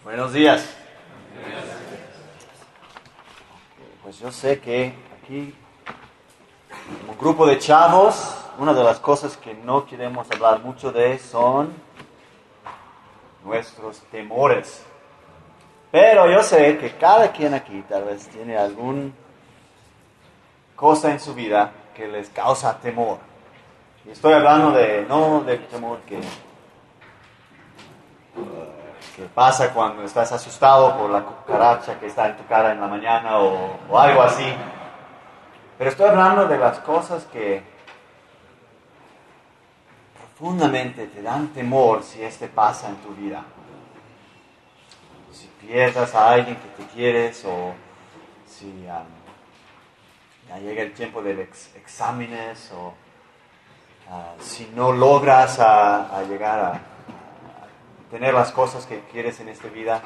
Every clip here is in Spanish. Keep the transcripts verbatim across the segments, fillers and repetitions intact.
Buenos días. Pues yo sé que aquí, como grupo de chavos, una de las cosas que no queremos hablar mucho de son nuestros temores. Pero yo sé que cada quien aquí tal vez tiene alguna cosa en su vida que les causa temor. Y estoy hablando de, no del temor que... que pasa cuando estás asustado por la cucaracha que está en tu cara en la mañana o, o algo así. Pero estoy hablando de las cosas que profundamente te dan temor si este pasa en tu vida. Si pierdas a alguien que te quieres o si um, ya llega el tiempo de ex- exámenes o uh, si no logras a, a llegar a tener las cosas que quieres en esta vida.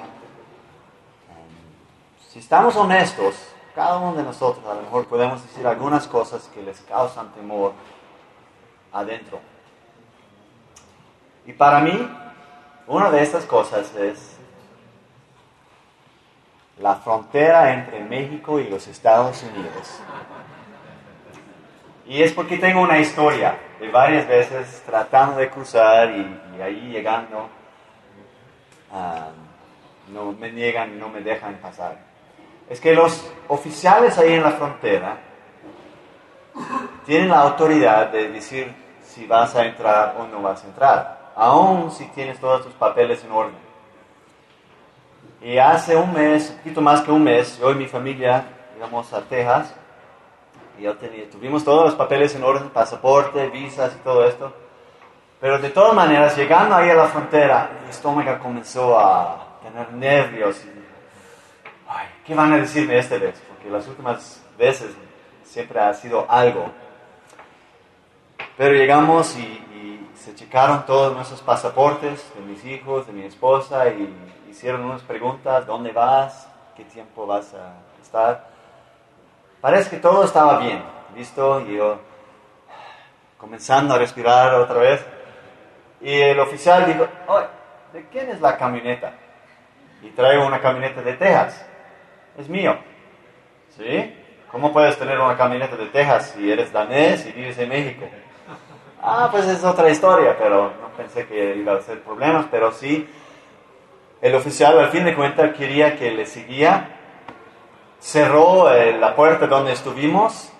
Si estamos honestos, cada uno de nosotros a lo mejor podemos decir algunas cosas que les causan temor adentro. Y para mí, una de estas cosas es la frontera entre México y los Estados Unidos. Y es porque tengo una historia de varias veces tratando de cruzar y, y ahí llegando. Uh, no me niegan y no me dejan pasar. Es que los oficiales ahí en la frontera tienen la autoridad de decir si vas a entrar o no vas a entrar, aun si tienes todos tus papeles en orden. Y hace un mes, un poquito más que un mes, yo y mi familia íbamos a Texas y yo tenía, tuvimos todos los papeles en orden, pasaporte, visas y todo esto. Pero de todas maneras, llegando ahí a la frontera, mi estómago comenzó a tener nervios. Y, ay, ¿qué van a decirme esta vez? Porque las últimas veces siempre ha sido algo. Pero llegamos y, y se checaron todos nuestros pasaportes de mis hijos, de mi esposa, y hicieron unas preguntas: ¿dónde vas? ¿Qué tiempo vas a estar? Parece que todo estaba bien, ¿listo? Y yo, comenzando a respirar otra vez. Y el oficial dijo: oye, ¿de quién es la camioneta? Y traigo una camioneta de Texas. Es mío. ¿Sí? ¿Cómo puedes tener una camioneta de Texas si eres danés y vives en México? Ah, pues es otra historia, pero no pensé que iba a ser problemas, pero sí. El oficial, al fin de cuentas, quería que le seguía. Cerró eh, la puerta donde estuvimos.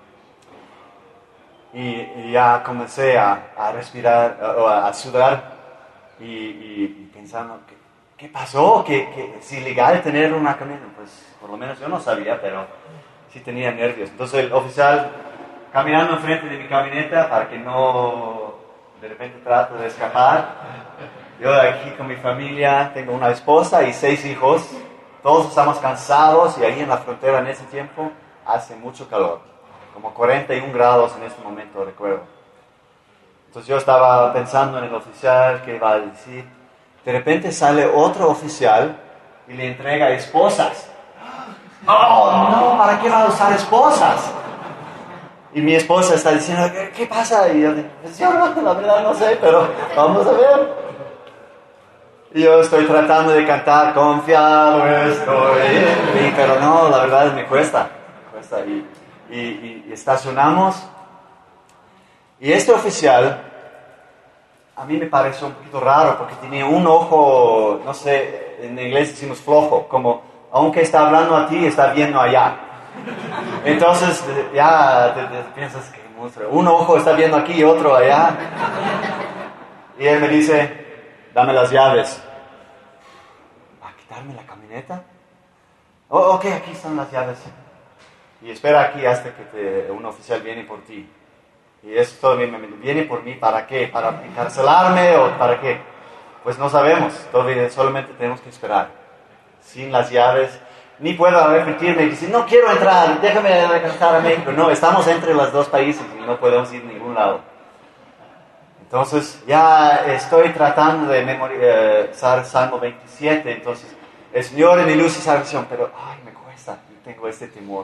Y, y ya comencé a, a respirar, a, a sudar y, y, y pensando, ¿qué, qué pasó? ¿Que, que es ilegal tener una camioneta? Pues por lo menos yo no sabía, pero sí tenía nervios. Entonces el oficial, caminando enfrente de mi camioneta para que no de repente trate de escapar. Yo aquí con mi familia, tengo una esposa y seis hijos, todos estamos cansados y ahí en la frontera en ese tiempo hace mucho calor. Como cuarenta y un grados en este momento, recuerdo. Entonces yo estaba pensando en el oficial, qué iba a decir. De repente sale otro oficial y le entrega esposas. ¡Oh, no! ¿Para qué va a usar esposas? Y mi esposa está diciendo, ¿qué, qué pasa? Y yo digo, pues yo no, la verdad no sé, pero vamos a ver. Y yo estoy tratando de cantar, confiado estoy en mí, pero no, la verdad me cuesta. Me cuesta y... Y, y, y estacionamos y este oficial a mí me pareció un poquito raro porque tenía un ojo, no sé, en inglés decimos flojo, como aunque está hablando a ti, está viendo allá. Entonces ya te, te piensas que monstruo, un ojo está viendo aquí y otro allá. Y él me dice, dame las llaves. ¿A quitarme la camioneta? Oh, ok, aquí están las llaves. Y espera aquí hasta que te, un oficial viene por ti. Y eso todavía me viene por mí, ¿para qué? ¿Para encarcelarme o para qué? Pues no sabemos, todavía solamente tenemos que esperar. Sin las llaves, ni puedo arrepentirme y decir, no quiero entrar, déjame regresar a México. No, estamos entre los dos países y no podemos ir a ningún lado. Entonces ya estoy tratando de memorizar Salmo veintisiete, entonces, el Señor es mi luz y salvación, pero ay, me cuesta, tengo este temor.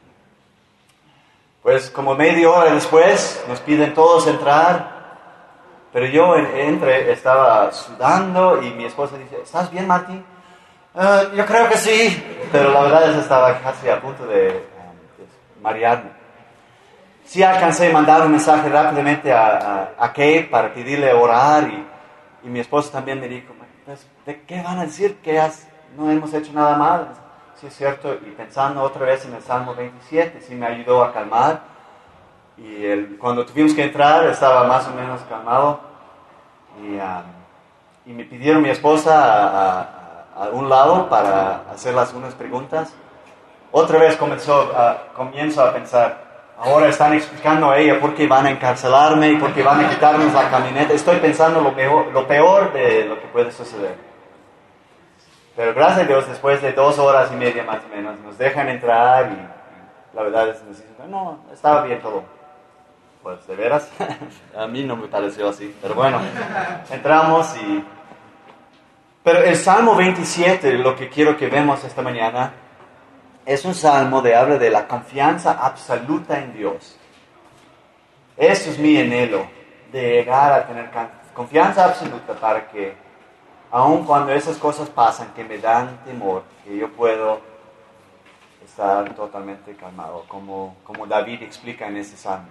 Pues como media hora después nos piden todos entrar, pero yo entre estaba sudando y mi esposa dice, ¿estás bien, Martín? Uh, yo creo que sí, pero la verdad es que estaba casi a punto de, um, de marearme. Sí alcancé a mandar un mensaje rápidamente a, a, a Kate para pedirle orar y, y mi esposa también me dijo, pues, ¿de qué van a decir que has, no hemos hecho nada mal? Sí, es cierto, y pensando otra vez en el Salmo veintisiete, sí me ayudó a calmar. Y el, cuando tuvimos que entrar estaba más o menos calmado y, um, y me pidieron mi esposa a, a a un lado para hacerles unas preguntas. Otra vez comenzó a, comienzo a pensar, ahora están explicando a ella por qué van a encarcelarme y por qué van a quitarnos la camioneta. Estoy pensando lo, mejor, lo peor de lo que puede suceder. Pero gracias a Dios, después de dos horas y media más o menos, nos dejan entrar y, y la verdad es que nos dicen, no, estaba bien todo. Pues, ¿de veras? A mí no me pareció así, pero bueno, entramos y... Pero el Salmo veintisiete, lo que quiero que vemos esta mañana, es un salmo de habla de la confianza absoluta en Dios. Eso es mi anhelo, de llegar a tener confianza absoluta para que, aun cuando esas cosas pasan que me dan temor, que yo puedo estar totalmente calmado, como, como David explica en ese salmo.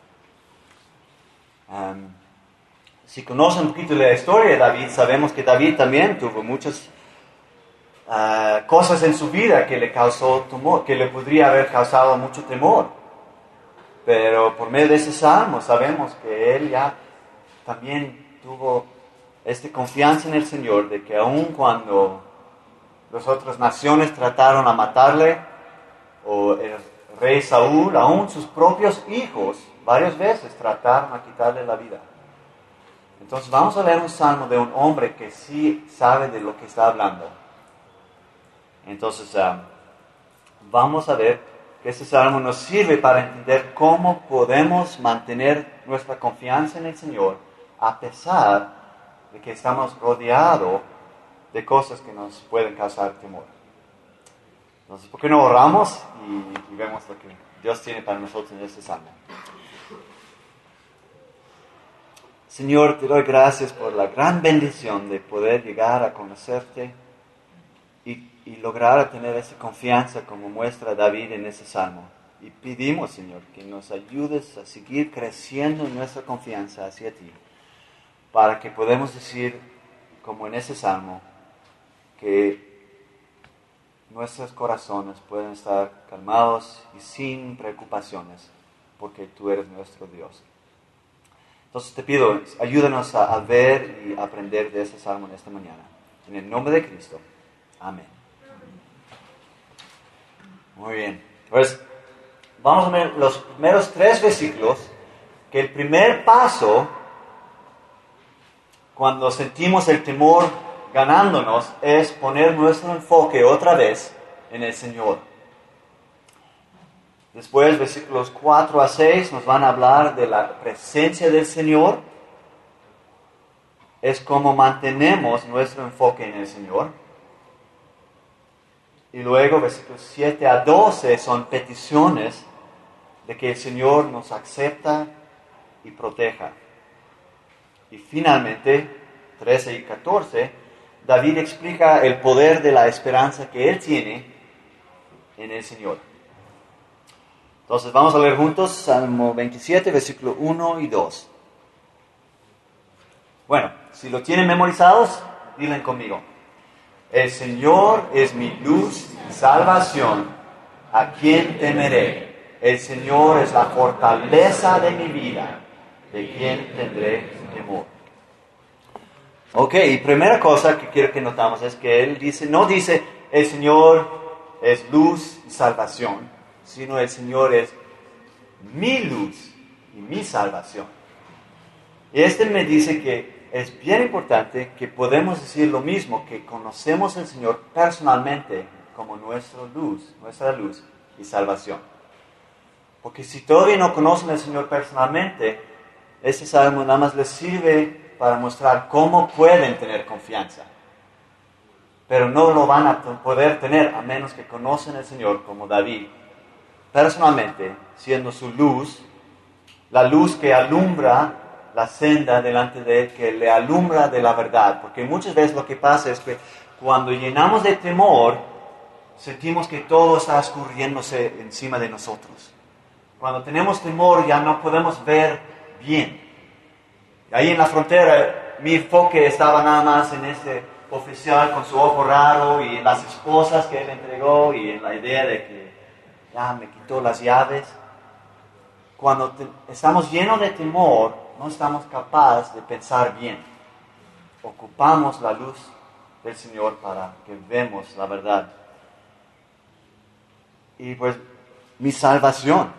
Um, Si conocen un poquito la historia de David, sabemos que David también tuvo muchas uh, cosas en su vida que le causó temor, que le podría haber causado mucho temor. Pero por medio de ese salmo sabemos que él ya también tuvo esta confianza en el Señor de que aun cuando las otras naciones trataron a matarle, o el rey Saúl, aun sus propios hijos, varias veces trataron a quitarle la vida. Entonces vamos a leer un salmo de un hombre que sí sabe de lo que está hablando. Entonces um, vamos a ver que este salmo nos sirve para entender cómo podemos mantener nuestra confianza en el Señor a pesar de que estamos rodeados de cosas que nos pueden causar temor. Entonces, ¿por qué no oramos y, y vemos lo que Dios tiene para nosotros en este salmo? Señor, te doy gracias por la gran bendición de poder llegar a conocerte y, y lograr tener esa confianza como muestra David en ese salmo. Y pedimos, Señor, que nos ayudes a seguir creciendo en nuestra confianza hacia ti, para que podamos decir, como en ese salmo, que nuestros corazones pueden estar calmados y sin preocupaciones, porque tú eres nuestro Dios. Entonces te pido, ayúdanos a, a ver y aprender de ese salmo en esta mañana. En el nombre de Cristo. Amén. Muy bien. Pues vamos a ver los primeros tres versículos, que el primer paso, cuando sentimos el temor ganándonos, es poner nuestro enfoque otra vez en el Señor. Después, versículos cuatro a seis nos van a hablar de la presencia del Señor. Es como mantenemos nuestro enfoque en el Señor. Y luego, versículos siete a doce son peticiones de que el Señor nos acepta y proteja. Y finalmente, trece y catorce, David explica el poder de la esperanza que él tiene en el Señor. Entonces vamos a leer juntos Salmo veintisiete, versículo uno y dos. Bueno, si lo tienen memorizados, digan conmigo. El Señor es mi luz y salvación, ¿a quién temeré? El Señor es la fortaleza de mi vida, ¿de quién tendré temor? Ok, y primera cosa que quiero que notamos es que él dice, no dice, el Señor es luz y salvación, sino el Señor es mi luz y mi salvación. Y este me dice que es bien importante que podemos decir lo mismo, que conocemos al Señor personalmente como nuestra luz, nuestra luz y salvación. Porque si todavía no conocen al Señor personalmente, ese salmo nada más les sirve para mostrar cómo pueden tener confianza. Pero no lo van a poder tener a menos que conocen al Señor como David, personalmente, siendo su luz, la luz que alumbra la senda delante de Él, que le alumbra de la verdad. Porque muchas veces lo que pasa es que cuando llenamos de temor, sentimos que todo está escurriéndose encima de nosotros. Cuando tenemos temor ya no podemos ver bien. Ahí en la frontera mi enfoque estaba nada más en ese oficial con su ojo raro y en las esposas que él entregó y en la idea de que ya me quitó las llaves. Cuando te, estamos llenos de temor, no estamos capaces de pensar bien. Ocupamos la luz del Señor para que vemos la verdad. Y pues mi salvación,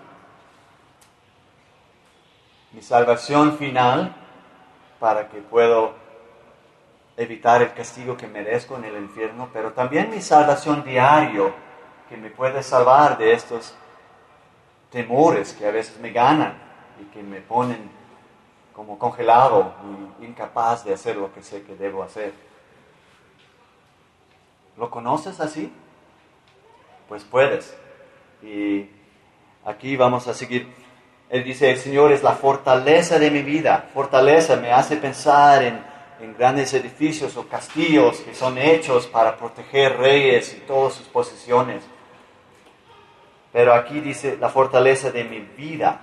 mi salvación final para que pueda evitar el castigo que merezco en el infierno, pero también mi salvación diario que me puede salvar de estos temores que a veces me ganan y que me ponen como congelado y incapaz de hacer lo que sé que debo hacer. ¿Lo conoces así? Pues puedes. Y aquí vamos a seguir. Él dice, el Señor es la fortaleza de mi vida. Fortaleza me hace pensar en, en grandes edificios o castillos que son hechos para proteger reyes y todas sus posesiones. Pero aquí dice la fortaleza de mi vida.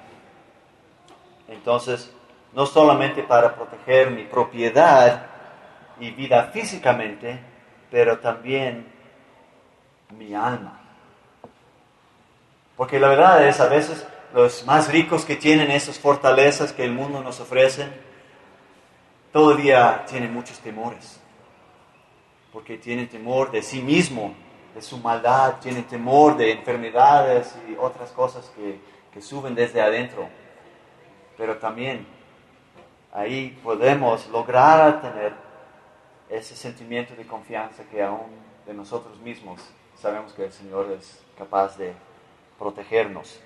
Entonces, no solamente para proteger mi propiedad y vida físicamente, pero también mi alma. Porque la verdad es, a veces los más ricos que tienen esas fortalezas que el mundo nos ofrece, todo el día tienen muchos temores. Porque tienen temor de sí mismo, de su maldad, tienen temor de enfermedades y otras cosas que, que suben desde adentro. Pero también ahí podemos lograr tener ese sentimiento de confianza que aún de nosotros mismos sabemos que el Señor es capaz de protegernos.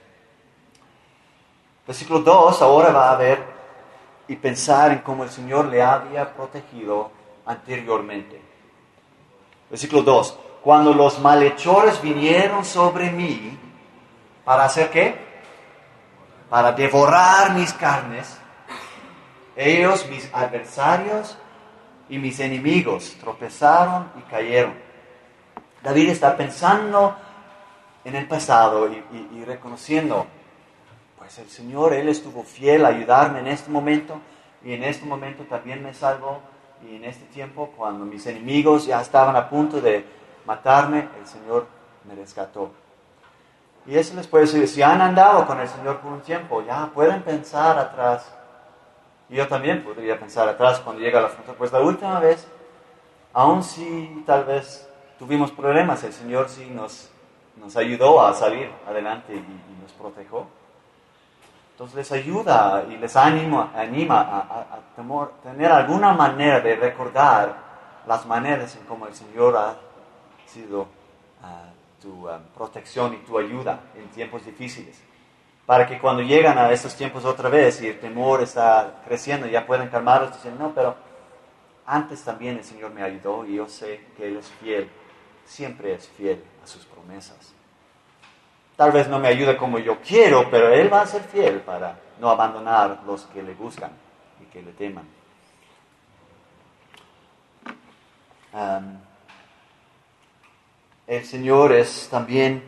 Versículo dos, ahora va a ver y pensar en cómo el Señor le había protegido anteriormente. Versículo dos, cuando los malhechores vinieron sobre mí, ¿para hacer qué? Para devorar mis carnes, ellos, mis adversarios y mis enemigos, tropezaron y cayeron. David está pensando en el pasado y, y, y reconociendo, pues el Señor, Él estuvo fiel a ayudarme en este momento y en este momento también me salvó y en este tiempo cuando mis enemigos ya estaban a punto de matarme, el Señor me rescató. Y eso les puede decir, si han andado con el Señor por un tiempo, ya pueden pensar atrás. Y yo también podría pensar atrás cuando llega a la frontera, pues la última vez, aun si tal vez tuvimos problemas, el Señor sí nos, nos ayudó a salir adelante y, y nos protegió. Entonces les ayuda y les anima, anima a, a, a temor, tener alguna manera de recordar las maneras en cómo el Señor ha sido uh, tu um, protección y tu ayuda en tiempos difíciles. Para que cuando llegan a estos tiempos otra vez y el temor está creciendo, ya pueden calmarlos y decir, no, pero antes también el Señor me ayudó y yo sé que Él es fiel, siempre es fiel a sus promesas. Tal vez no me ayude como yo quiero, pero Él va a ser fiel para no abandonar los que le buscan y que le teman. Um, el Señor es también,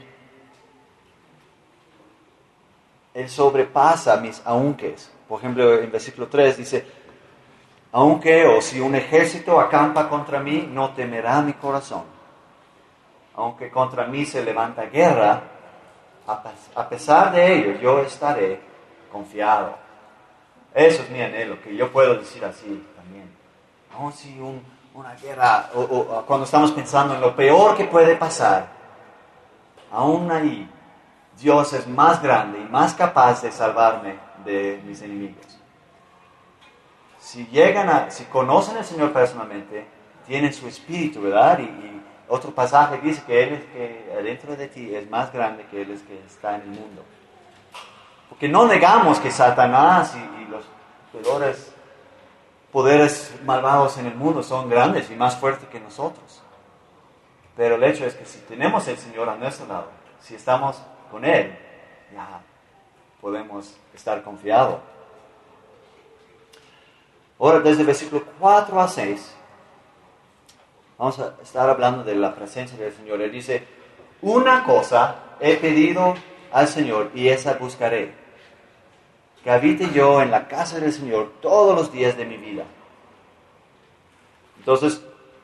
Él sobrepasa mis aunques. Por ejemplo, en versículo tres dice, aunque o si un ejército acampa contra mí, no temerá mi corazón. Aunque contra mí se levanta guerra, a pesar de ello, yo estaré confiado. Eso es mi anhelo, que yo puedo decir así también. No, si un, una guerra, o, o, o cuando estamos pensando en lo peor que puede pasar, aún ahí, Dios es más grande y más capaz de salvarme de mis enemigos. Si llegan a, si conocen al Señor personalmente, tienen su espíritu, ¿verdad? Y, y otro pasaje dice que Él es que dentro de ti es más grande que Él es que está en el mundo. Porque no negamos que Satanás y, y los peores poderes malvados en el mundo son grandes y más fuertes que nosotros. Pero el hecho es que si tenemos al Señor a nuestro lado, si estamos con Él, ya podemos estar confiados. Ahora, desde el versículo cuatro a seis, Vamos a estar hablando de la presencia del Señor. Él dice, una cosa he pedido al Señor y esa buscaré, que habite yo en la casa del Señor todos los días de mi vida. Entonces,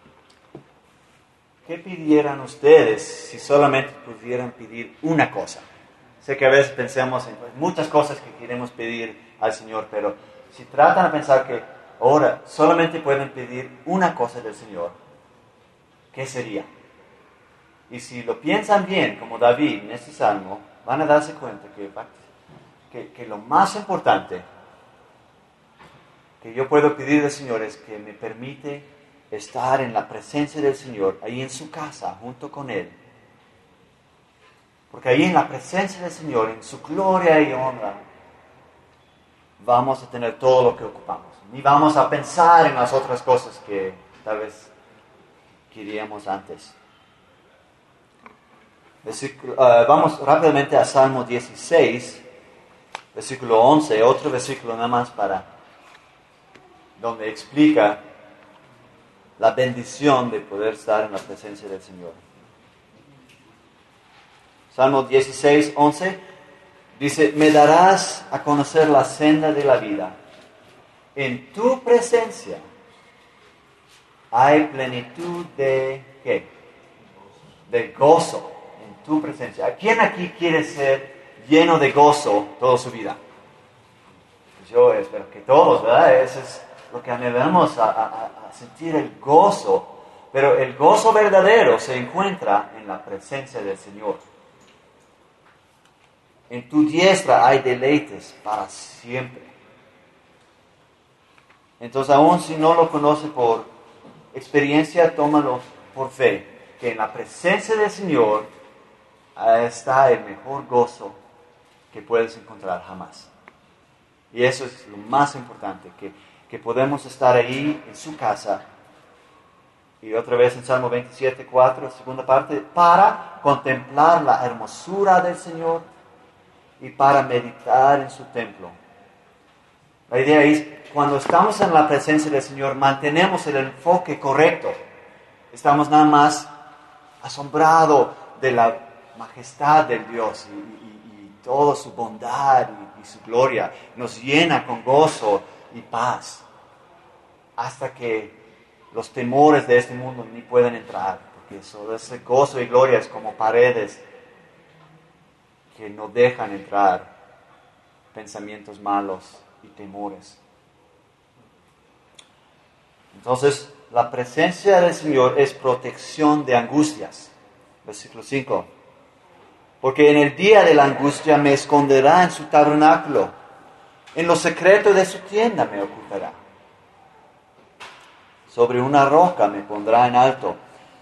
¿qué pidieran ustedes si solamente pudieran pedir una cosa? Sé que a veces pensamos en muchas cosas que queremos pedir al Señor, pero si tratan de pensar que ahora solamente pueden pedir una cosa del Señor, ¿qué sería? Y si lo piensan bien, como David en este salmo, van a darse cuenta que, que, que lo más importante que yo puedo pedir del Señor es que me permite estar en la presencia del Señor, ahí en su casa, junto con Él. Porque ahí en la presencia del Señor, en su gloria y honra, vamos a tener todo lo que ocupamos. Ni vamos a pensar en las otras cosas que tal vez queríamos antes. Versículo, uh, vamos rápidamente a Salmo dieciséis, versículo once, otro versículo nada más para donde explica la bendición de poder estar en la presencia del Señor. Salmo dieciséis, once, dice, me darás a conocer la senda de la vida. En tu presencia hay plenitud de, ¿qué? De gozo. En tu presencia. ¿Quién aquí quiere ser lleno de gozo toda su vida? Pues yo espero que todos, ¿verdad? Eso es lo que anhelamos, a, a, a sentir el gozo. Pero el gozo verdadero se encuentra en la presencia del Señor. En tu diestra hay deleites para siempre. Entonces, aun si no lo conoce por experiencia, tómalo por fe. Que en la presencia del Señor está el mejor gozo que puedes encontrar jamás. Y eso es lo más importante, que, que podemos estar ahí en su casa. Y otra vez en Salmo veintisiete, cuatro, segunda parte, para contemplar la hermosura del Señor y para meditar en su templo. La idea es, cuando estamos en la presencia del Señor, mantenemos el enfoque correcto. Estamos nada más asombrados de la majestad del Dios y, y, y toda su bondad y, y su gloria. Nos llena con gozo y paz. Hasta que los temores de este mundo ni pueden entrar. Porque solo ese gozo y gloria es como paredes que no dejan entrar pensamientos malos y temores. Entonces, la presencia del Señor es protección de angustias. Versículo cinco. Porque en el día de la angustia me esconderá en su tabernáculo. En lo secreto de su tienda me ocultará. Sobre una roca me pondrá en alto.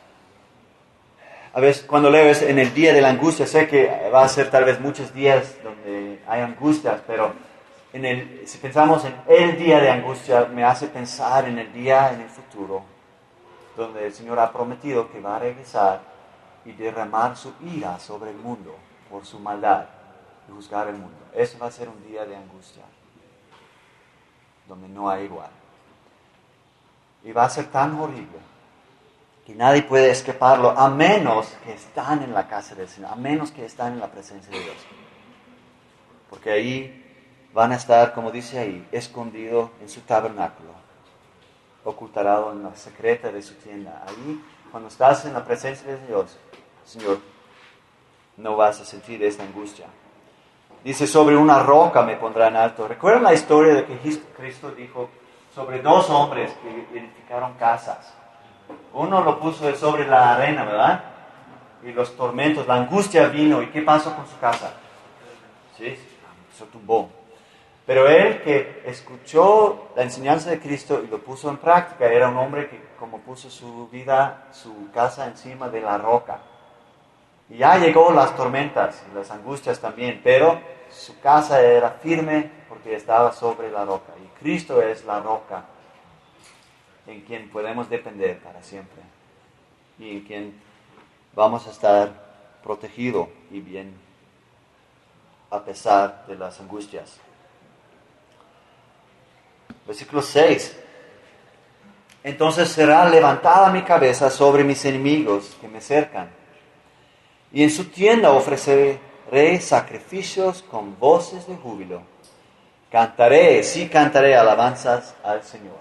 A veces cuando leo es en el día de la angustia, sé que va a ser tal vez muchos días donde hay angustias, pero en el, si pensamos en el día de angustia, me hace pensar en el día en el futuro, donde el Señor ha prometido que va a regresar y derramar su ira sobre el mundo por su maldad y juzgar el mundo. Eso va a ser un día de angustia, donde no hay igual. Y va a ser tan horrible que nadie puede escaparlo, a menos que están en la casa del Señor, a menos que están en la presencia de Dios. Porque ahí van a estar, como dice ahí, escondidos en su tabernáculo, ocultado en la secreta de su tienda. Ahí, cuando estás en la presencia de Dios, Señor, no vas a sentir esta angustia. Dice, sobre una roca me pondrá en alto. ¿Recuerdan la historia de que Cristo dijo sobre dos hombres que edificaron casas? Uno lo puso sobre la arena, ¿verdad? Y los tormentos, la angustia vino. ¿Y qué pasó con su casa? Sí, se tumbó. Pero él que escuchó la enseñanza de Cristo y lo puso en práctica, era un hombre que como puso su vida, su casa encima de la roca. Y ya llegó las tormentas y las angustias también, pero su casa era firme porque estaba sobre la roca. Y Cristo es la roca en quien podemos depender para siempre y en quien vamos a estar protegidos y bien a pesar de las angustias. Versículo seis. Entonces será levantada mi cabeza sobre mis enemigos que me cercan. Y en su tienda ofreceré sacrificios con voces de júbilo. Cantaré, sí cantaré alabanzas al Señor.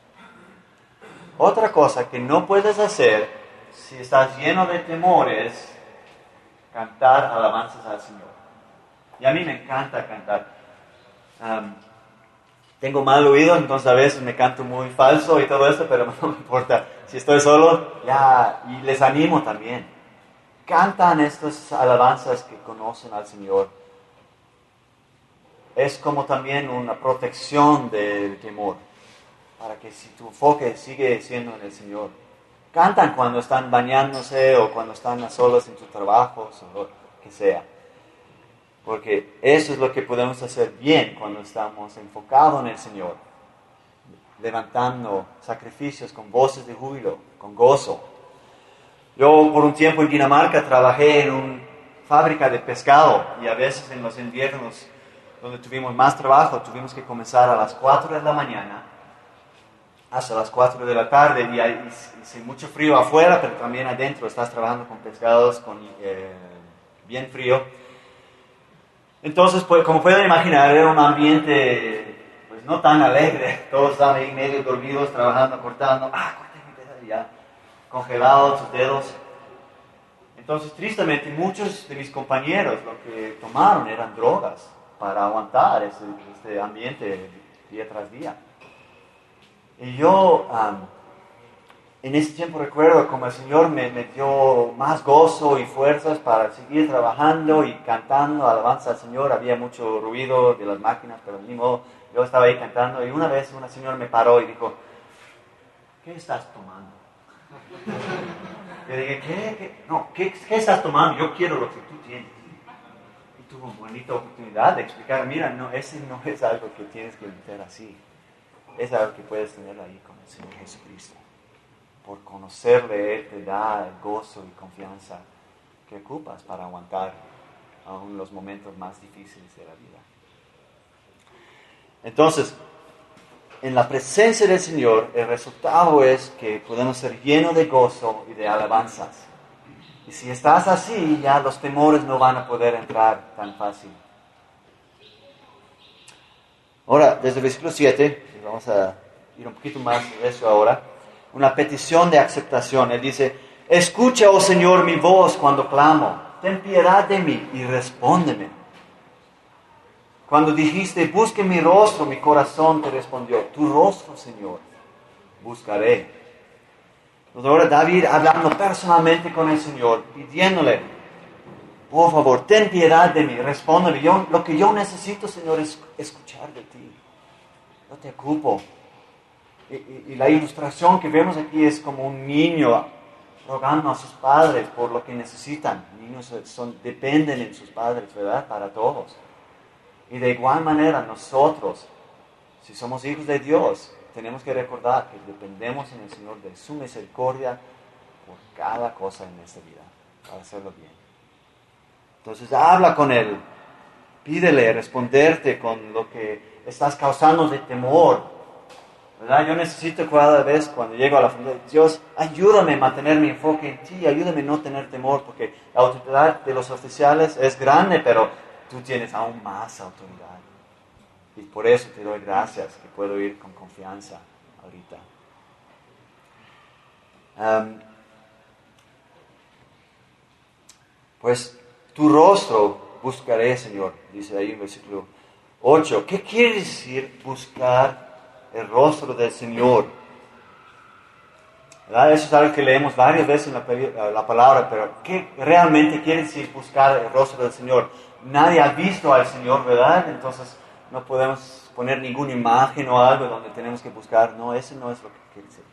Otra cosa que no puedes hacer si estás lleno de temor es cantar alabanzas al Señor. Y a mí me encanta cantar. Um, tengo mal oído, entonces a veces me canto muy falso y todo esto, pero no me importa. Si estoy solo, ya, y les animo también. Cantan estas alabanzas que conocen al Señor. Es como también una protección del temor, para que si tu enfoque sigue siendo en el Señor. Cantan cuando están bañándose o cuando están a solos en sus trabajos o lo que sea. Porque eso es lo que podemos hacer bien cuando estamos enfocados en el Señor. Levantando sacrificios con voces de júbilo, con gozo. Yo por un tiempo en Dinamarca trabajé en una fábrica de pescado y a veces en los inviernos donde tuvimos más trabajo tuvimos que comenzar a las cuatro de la mañana hasta las cuatro de la tarde y hay y, y mucho frío afuera, pero también adentro estás trabajando con pescados con, eh, bien frío. Entonces, pues, como pueden imaginar, era un ambiente pues, no tan alegre. Todos estaban ahí medio dormidos, trabajando, cortando. Ah, corté mi pedazo ya. Congelados sus dedos. Entonces, tristemente, muchos de mis compañeros lo que tomaron eran drogas para aguantar este, este ambiente día tras día. Y yo, um, en ese tiempo recuerdo como el Señor me, me dio más gozo y fuerzas para seguir trabajando y cantando alabanza al Señor. Había mucho ruido de las máquinas, pero ni modo, yo estaba ahí cantando y una vez una señora me paró y dijo, ¿qué estás tomando? Yo dije, ¿qué? ¿Qué? No, ¿qué, ¿qué estás tomando? Yo quiero lo que tú tienes. Y tuve una bonita oportunidad de explicar, mira, no, ese no es algo que tienes que meter así. Es algo que puedes tener ahí con el Señor Jesucristo. Por conocerle, Él te da el gozo y confianza que ocupas para aguantar aún los momentos más difíciles de la vida. Entonces, en la presencia del Señor, el resultado es que podemos ser llenos de gozo y de alabanzas. Y si estás así, ya los temores no van a poder entrar tan fácil. Ahora, desde el versículo siete, vamos a ir un poquito más de eso ahora, una petición de aceptación. Él dice, escucha, oh Señor, mi voz cuando clamo, ten piedad de mí y respóndeme. Cuando dijiste, busque mi rostro, mi corazón te respondió, tu rostro, Señor, buscaré. Entonces ahora David hablando personalmente con el Señor, pidiéndole, por favor, ten piedad de mí, respóndeme. Yo, lo que yo necesito, Señor, es escuchar de ti. Yo te ocupo. Y, y, y la ilustración que vemos aquí es como un niño rogando a sus padres por lo que necesitan. Niños son, dependen de sus padres, ¿verdad? Para todos. Y de igual manera nosotros, si somos hijos de Dios, tenemos que recordar que dependemos en el Señor de su misericordia por cada cosa en esta vida, para hacerlo bien. Entonces habla con Él, pídele responderte con lo que estás causando de temor, ¿verdad? Yo necesito cada vez cuando llego a la familia de Dios, ayúdame a mantener mi enfoque en ti, ayúdame a no tener temor, porque la autoridad de los oficiales es grande, pero tú tienes aún más autoridad. Y por eso te doy gracias que puedo ir con confianza ahorita. Um, pues tu rostro buscaré, Señor, dice ahí en versículo ocho. ¿Qué quiere decir buscar el rostro del Señor? ¿Verdad? Eso es algo que leemos varias veces en la, la palabra, pero ¿qué realmente quiere decir buscar el rostro del Señor? Nadie ha visto al Señor, ¿verdad? Entonces no podemos poner ninguna imagen o algo donde tenemos que buscar. No, eso no es lo que quiere decir.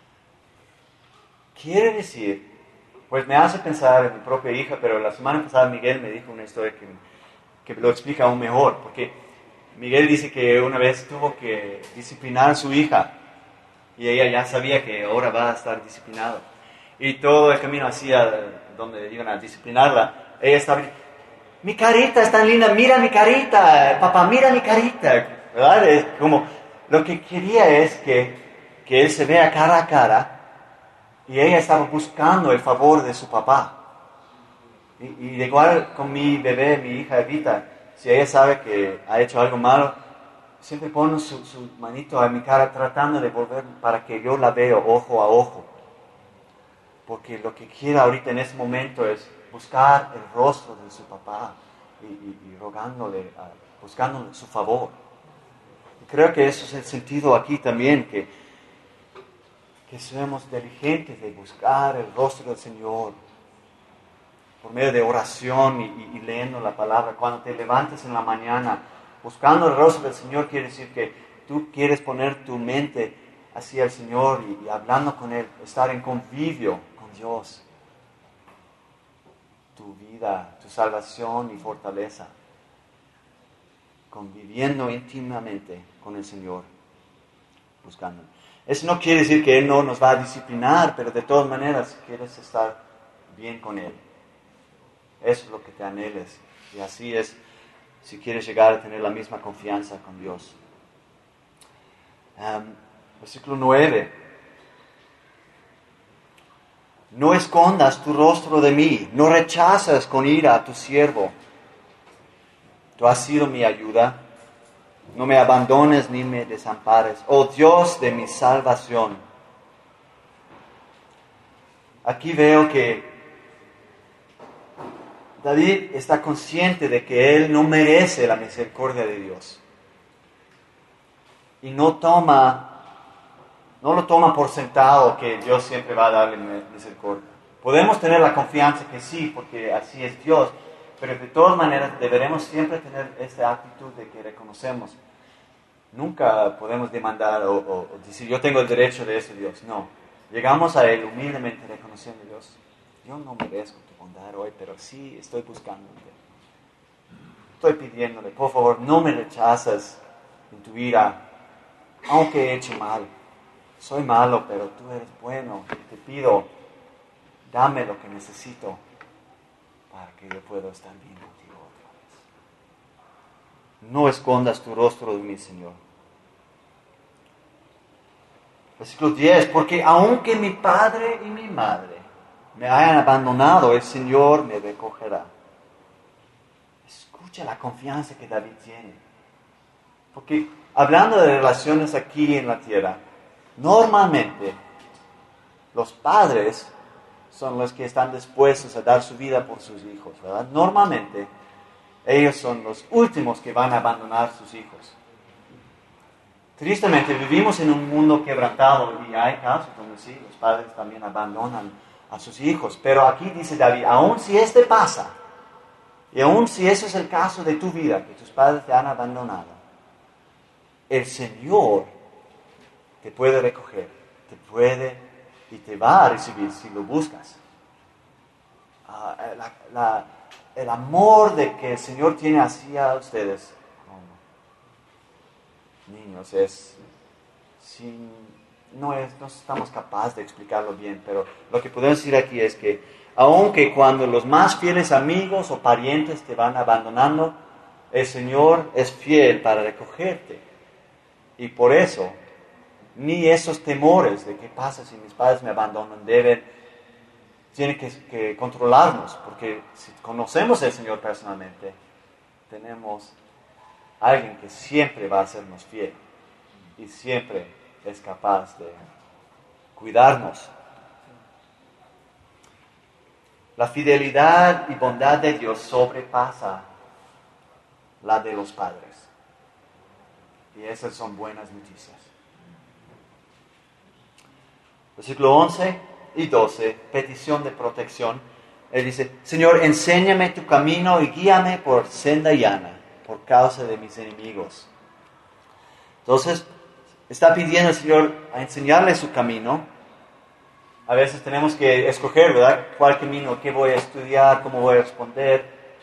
Quiere decir, pues me hace pensar en mi propia hija, pero la semana pasada Miguel me dijo una historia que, que lo explica aún mejor, porque Miguel dice que una vez tuvo que disciplinar a su hija y ella ya sabía que ahora va a estar disciplinado. Y todo el camino hacia donde iban a disciplinarla, ella estaba, mi carita es tan linda, mira mi carita, papá, mira mi carita, ¿verdad? Es como, lo que quería es que, que él se vea cara a cara y ella estaba buscando el favor de su papá. Y, y igual con mi bebé, mi hija Evita, si ella sabe que ha hecho algo malo, siempre pone su, su manito a mi cara tratando de volver para que yo la vea ojo a ojo. Porque lo que quiere ahorita en ese momento es buscar el rostro de su papá y, y, y rogándole, uh, buscándole su favor. Y creo que eso es el sentido aquí también, que, que seamos diligentes de buscar el rostro del Señor por medio de oración y, y, y leyendo la palabra. Cuando te levantes en la mañana buscando el rostro del Señor, quiere decir que tú quieres poner tu mente hacia el Señor y, y hablando con Él, estar en convivio con Dios. Tu vida, tu salvación y fortaleza. Conviviendo íntimamente con el Señor, buscando. Eso no quiere decir que Él no nos va a disciplinar, pero de todas maneras quieres estar bien con Él. Eso es lo que te anheles. Y así es si quieres llegar a tener la misma confianza con Dios. Um, versículo nueve. No escondas tu rostro de mí, no rechazas con ira a tu siervo. Tú has sido mi ayuda, no me abandones ni me desampares, oh Dios de mi salvación. Aquí veo que David está consciente de que él no merece la misericordia de Dios. Y no toma, no lo toma por sentado que Dios siempre va a darle misericordia. Podemos tener la confianza que sí, porque así es Dios, pero de todas maneras deberemos siempre tener esta actitud de que reconocemos. Nunca podemos demandar o, o, o decir, yo tengo el derecho de eso, Dios. No. Llegamos a Él humildemente reconociendo, Dios, yo no merezco tu bondad hoy, pero sí estoy buscándote. Estoy pidiéndole, por favor, no me rechazas en tu ira, aunque he hecho mal. Soy malo, pero tú eres bueno. Te pido, dame lo que necesito para que yo pueda estar bien contigo otra vez. No escondas tu rostro de mí, Señor. Versículo diez. Porque aunque mi padre y mi madre me hayan abandonado, el Señor me recogerá. Escucha la confianza que David tiene. Porque hablando de relaciones aquí en la tierra, normalmente los padres son los que están dispuestos a dar su vida por sus hijos, ¿verdad? Normalmente ellos son los últimos que van a abandonar sus hijos. Tristemente vivimos en un mundo quebrantado y hay casos donde sí, los padres también abandonan a sus hijos. Pero aquí dice David, aun si este pasa, y aun si ese es el caso de tu vida, que tus padres te han abandonado, el Señor te puede recoger, te puede y te va a recibir si lo buscas. Uh, la, la, el amor de que el Señor tiene hacia ustedes como niños es sin, no, es, no estamos capaces de explicarlo bien, pero lo que podemos decir aquí es que aunque cuando los más fieles amigos o parientes te van abandonando, el Señor es fiel para recogerte. Y por eso, ni esos temores de qué pasa si mis padres me abandonan deben, tienen que, que controlarnos, porque si conocemos al Señor personalmente, tenemos a alguien que siempre va a sernos fiel y siempre es capaz de cuidarnos. La fidelidad y bondad de Dios sobrepasa la de los padres. Y esas son buenas noticias. Versículo once y doce, petición de protección. Él dice, Señor, enséñame tu camino y guíame por senda llana, por causa de mis enemigos. Entonces, está pidiendo al Señor a enseñarle su camino. A veces tenemos que escoger, ¿verdad? ¿Cuál camino? ¿Qué voy a estudiar? ¿Cómo voy a responder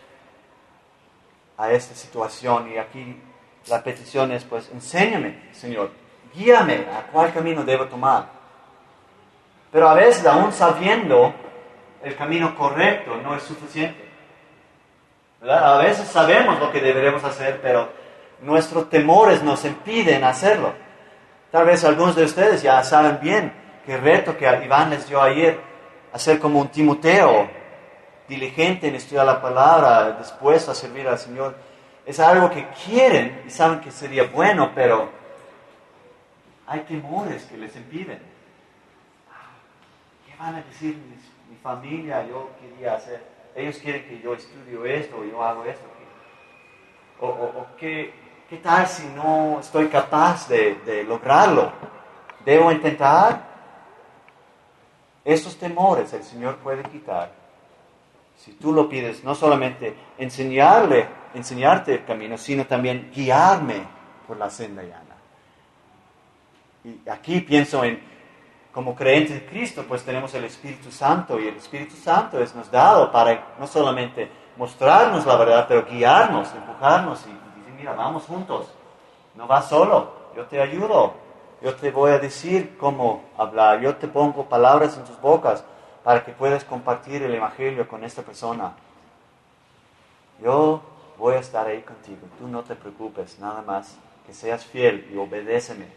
a esta situación? Y aquí la petición es, pues, enséñame, Señor. Guíame a cuál camino debo tomar. Pero a veces, aún sabiendo el camino correcto, no es suficiente. ¿Verdad? A veces sabemos lo que deberemos hacer, pero nuestros temores nos impiden hacerlo. Tal vez algunos de ustedes ya saben bien que el reto que Iván les dio ayer, hacer como un Timoteo, diligente en estudiar la palabra, dispuesto a servir al Señor, es algo que quieren y saben que sería bueno, pero hay temores que les impiden. ¿Qué van a decir mi, mi familia? Yo quería hacer, ellos quieren que yo estudie esto, yo hago esto. O, o, o ¿qué, ¿qué tal si no estoy capaz de, de lograrlo? ¿Debo intentar? Esos temores el Señor puede quitar si tú lo pides, no solamente enseñarle, enseñarte el camino, sino también guiarme por la senda llana. Y aquí pienso en, como creyentes en Cristo, pues tenemos el Espíritu Santo, y el Espíritu Santo es nos dado para no solamente mostrarnos la verdad, pero guiarnos, empujarnos y, y decir, mira, vamos juntos, no vas solo, yo te ayudo. Yo te voy a decir cómo hablar. Yo te pongo palabras en tus bocas para que puedas compartir el Evangelio con esta persona. Yo voy a estar ahí contigo. Tú no te preocupes, nada más que seas fiel y obedéceme.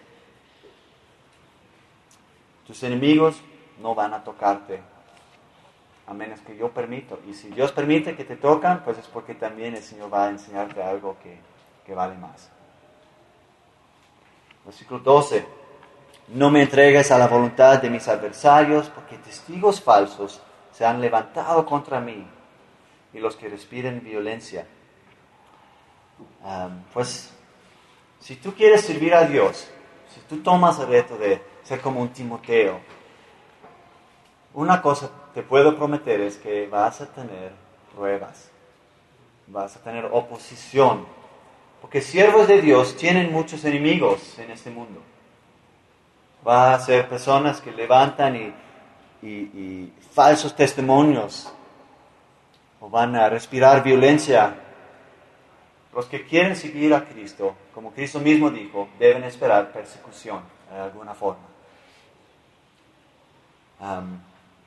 Tus enemigos no van a tocarte, a menos que yo permito. Y si Dios permite que te tocan, pues es porque también el Señor va a enseñarte algo que, que vale más. Versículo doce. No me entregues a la voluntad de mis adversarios, porque testigos falsos se han levantado contra mí y los que respiren violencia. Um, pues, si tú quieres servir a Dios, si tú tomas el reto de ser como un Timoteo, una cosa te puedo prometer es que vas a tener pruebas, vas a tener oposición, porque siervos de Dios tienen muchos enemigos en este mundo. Va a ser personas que levantan y, y, y falsos testimonios, o van a respirar violencia. Los que quieren seguir a Cristo, como Cristo mismo dijo, deben esperar persecución de alguna forma. Um,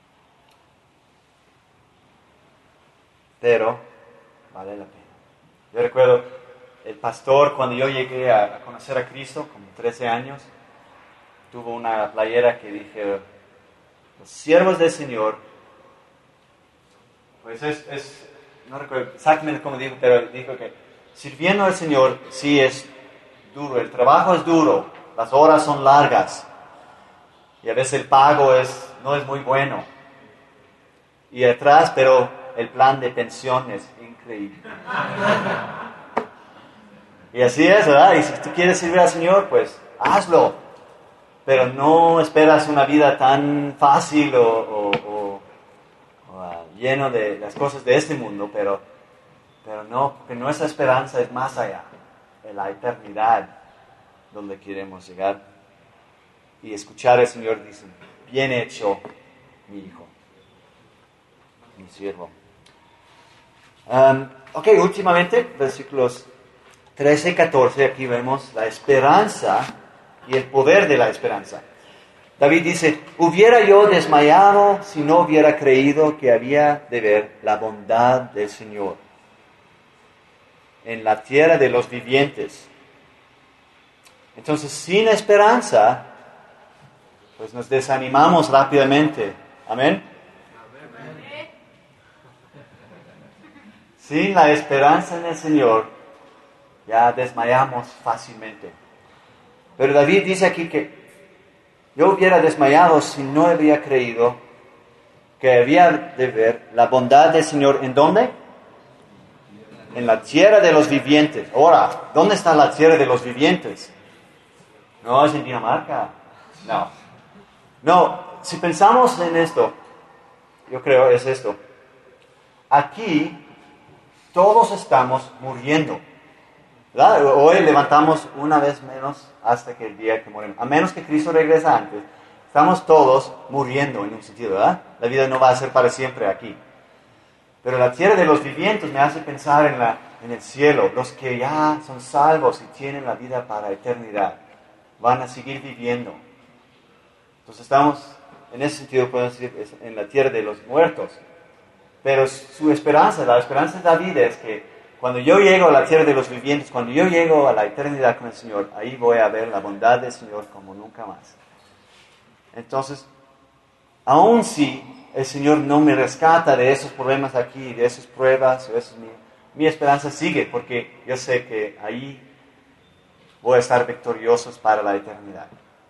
pero vale la pena. Yo recuerdo el pastor, cuando yo llegué a, a conocer a Cristo, como trece años, tuvo una playera que dije, los siervos del Señor, pues es, es no recuerdo exactamente cómo dijo, pero dijo que sirviendo al Señor sí es duro, el trabajo es duro, las horas son largas, y a veces el pago es, no es muy bueno, y atrás, pero el plan de pensión es increíble. Y así es, ¿verdad? Y si tú quieres servir al Señor, pues hazlo. Pero no esperas una vida tan fácil o, o, o, o uh, lleno de las cosas de este mundo, pero, pero no, porque nuestra esperanza es más allá, en la eternidad, donde queremos llegar. Y escuchar al Señor dice, bien hecho, mi hijo, mi siervo. Um, ok, últimamente, versículos trece y catorce, aquí vemos la esperanza y el poder de la esperanza. David dice, hubiera yo desmayado si no hubiera creído que había de ver la bondad del Señor en la tierra de los vivientes. Entonces, sin esperanza, pues nos desanimamos rápidamente. Amén. Sin la esperanza en el Señor, ya desmayamos fácilmente. Pero David dice aquí que yo hubiera desmayado si no había creído que había de ver la bondad del Señor. ¿En dónde? En la tierra de los vivientes. Ahora, ¿dónde está la tierra de los vivientes? No, es en Dinamarca. No. No, si pensamos en esto, yo creo es esto. Aquí todos estamos muriendo. ¿Verdad? Hoy levantamos una vez menos hasta que el día que morimos. A menos que Cristo regrese antes, estamos todos muriendo en un sentido, ¿verdad? La vida no va a ser para siempre aquí. Pero la tierra de los vivientes me hace pensar en, la, en el cielo. Los que ya son salvos y tienen la vida para eternidad, van a seguir viviendo. Entonces estamos, en ese sentido podemos decir, en la tierra de los muertos. Pero su esperanza, la esperanza de David es que cuando yo llego a la tierra de los vivientes, cuando yo llego a la eternidad con el Señor, ahí voy a ver la bondad del Señor como nunca más. Entonces, aun si el Señor no me rescata de esos problemas aquí, de esas pruebas, o esos, mi, mi esperanza sigue, porque yo sé que ahí voy a estar victoriosos para la eternidad.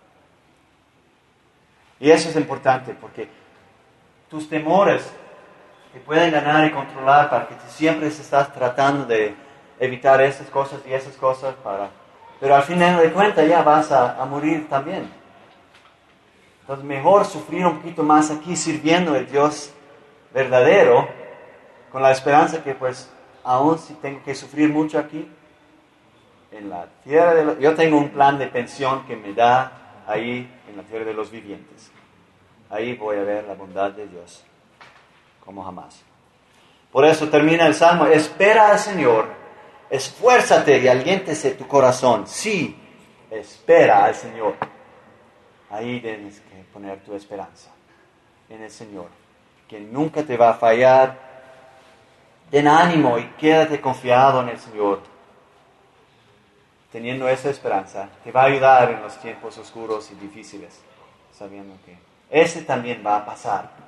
Y eso es importante, porque tus temores te pueden ganar y controlar para que tú siempre estás tratando de evitar esas cosas y esas cosas, para, pero al final de cuentas ya vas a, a morir también. Entonces mejor sufrir un poquito más aquí sirviendo al Dios verdadero, con la esperanza que pues aún si tengo que sufrir mucho aquí, en la tierra de los, yo tengo un plan de pensión que me da ahí en la tierra de los vivientes. Ahí voy a ver la bondad de Dios como jamás. Por eso termina el Salmo: espera al Señor, esfuérzate y aliéntese tu corazón. Sí, espera al Señor. Ahí tienes que poner tu esperanza en el Señor, que nunca te va a fallar. Ten ánimo y quédate confiado en el Señor. Teniendo esa esperanza, te va a ayudar en los tiempos oscuros y difíciles, sabiendo que ese también va a pasar.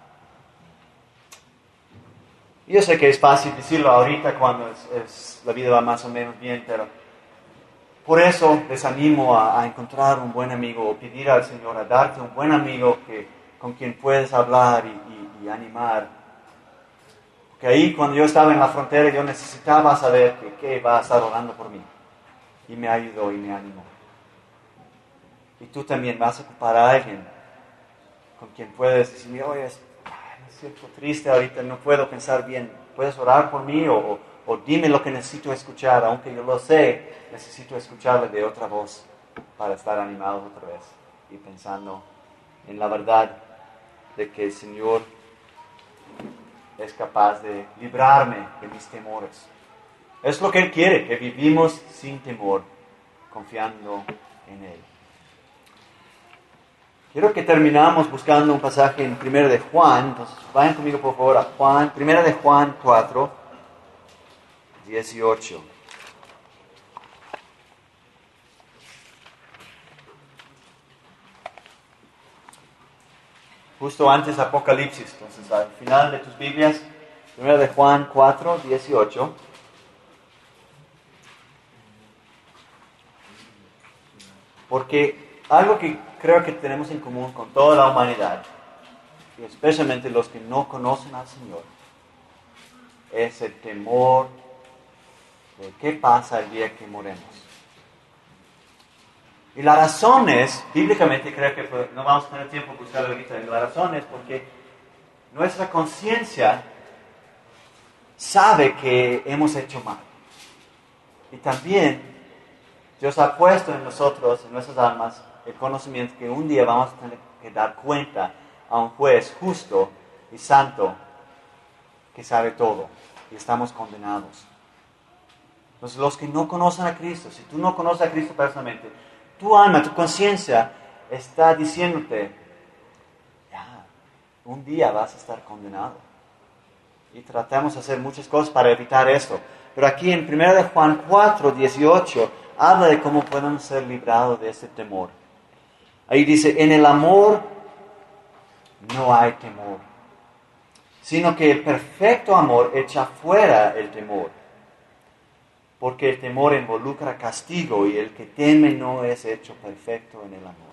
Yo sé que es fácil decirlo ahorita cuando es, es, la vida va más o menos bien, pero por eso les animo a, a encontrar un buen amigo, o pedir al Señor a darte un buen amigo que, con quien puedes hablar y, y, y animar. Porque ahí cuando yo estaba en la frontera yo necesitaba saber que, que va a estar orando por mí. Y me ayudó y me animó. Y tú también vas a ocupar a alguien con quien puedes decir: oye, es, me siento triste ahorita, no puedo pensar bien. ¿Puedes orar por mí? O, o, o dime lo que necesito escuchar. Aunque yo lo sé, necesito escucharle de otra voz para estar animado otra vez. Y pensando en la verdad de que el Señor es capaz de librarme de mis temores. Es lo que Él quiere, que vivimos sin temor, confiando en Él. Quiero que terminamos buscando un pasaje en primera de Juan. Entonces, vayan conmigo por favor a Juan, primera de Juan cuatro, dieciocho. Justo antes de Apocalipsis, entonces al final de tus Biblias, primera de Juan cuatro, dieciocho. Porque algo que creo que tenemos en común con toda la humanidad, y especialmente los que no conocen al Señor, es el temor de qué pasa el día que moremos. Y la razón es, bíblicamente creo que no vamos a tener tiempo de buscarlo ahorita, y la razón es porque nuestra conciencia sabe que hemos hecho mal. Y también Dios ha puesto en nosotros, en nuestras almas, el conocimiento que un día vamos a tener que dar cuenta a un juez justo y santo que sabe todo y estamos condenados. Entonces, los que no conocen a Cristo, si tú no conoces a Cristo personalmente, tu alma, tu conciencia está diciéndote: ya, un día vas a estar condenado. Y tratamos de hacer muchas cosas para evitar esto. Pero aquí en primera de Juan cuatro, dieciocho, habla de cómo podemos ser librados de ese temor. Ahí dice: en el amor no hay temor, sino que el perfecto amor echa fuera el temor, porque el temor involucra castigo y el que teme no es hecho perfecto en el amor.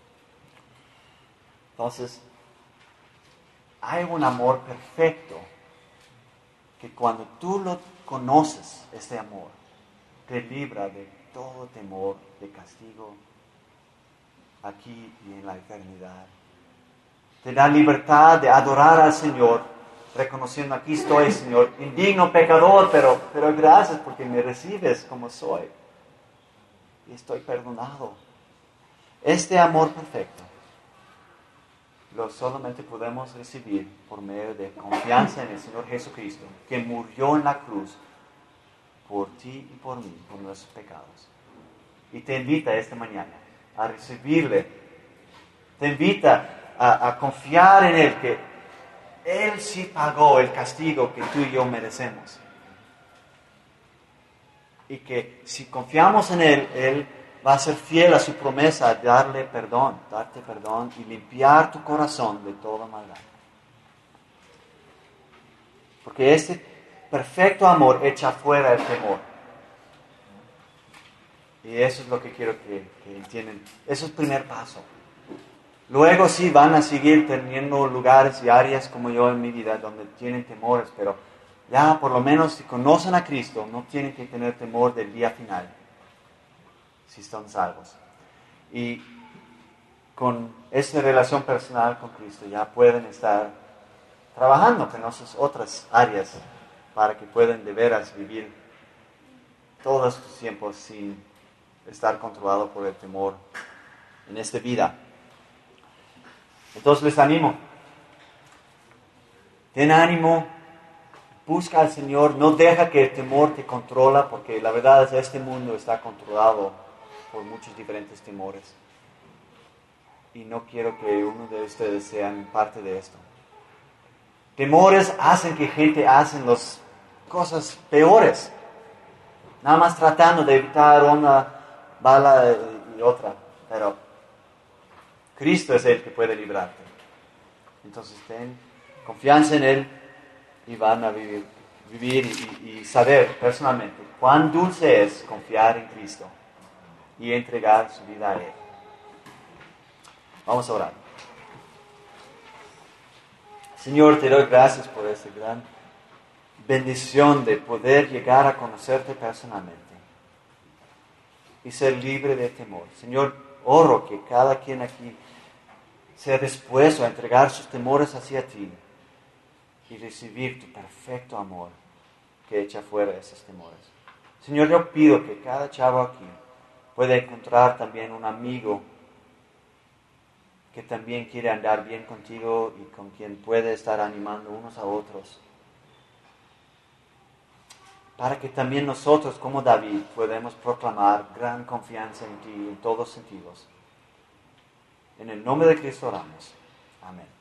Entonces, hay un amor perfecto que cuando tú lo conoces, este amor, te libra de todo temor, de castigo, aquí y en la eternidad. Te da libertad de adorar al Señor, reconociendo: aquí estoy, Señor, indigno pecador, pero, pero gracias porque me recibes como soy. Y estoy perdonado. Este amor perfecto lo solamente podemos recibir por medio de confianza en el Señor Jesucristo, que murió en la cruz por ti y por mí, por nuestros pecados. Y te invita esta mañana a recibirle. Te invita a, a confiar en Él, que Él sí pagó el castigo que tú y yo merecemos. Y que si confiamos en Él, Él va a ser fiel a su promesa, darle perdón, darte perdón y limpiar tu corazón de toda maldad. Porque este perfecto amor echa fuera el temor. Y eso es lo que quiero que, que entiendan. Eso es el primer paso. Luego sí van a seguir teniendo lugares y áreas como yo en mi vida donde tienen temores, pero ya por lo menos si conocen a Cristo, no tienen que tener temor del día final, si están salvos. Y con esa relación personal con Cristo ya pueden estar trabajando en esas otras áreas para que puedan de veras vivir todos sus tiempos sin estar controlados por el temor en esta vida. Entonces les animo. Ten ánimo, busca al Señor, no deja que el temor te controla, porque la verdad es que este mundo está controlado por muchos diferentes temores. Y no quiero que uno de ustedes sean parte de esto. Temores hacen que gente hace las cosas peores, nada más tratando de evitar una bala y otra, pero Cristo es el que puede librarte. Entonces ten confianza en Él y van a vivir, vivir y, y saber personalmente cuán dulce es confiar en Cristo y entregar su vida a Él. Vamos a orar. Señor, te doy gracias por esta gran bendición de poder llegar a conocerte personalmente y ser libre de temor. Señor, oro que cada quien aquí sea dispuesto a entregar sus temores hacia ti y recibir tu perfecto amor que echa fuera esos temores. Señor, yo pido que cada chavo aquí pueda encontrar también un amigo que también quiere andar bien contigo y con quien puede estar animando unos a otros, para que también nosotros, como David, podamos proclamar gran confianza en ti en todos sentidos. En el nombre de Cristo oramos. Amén.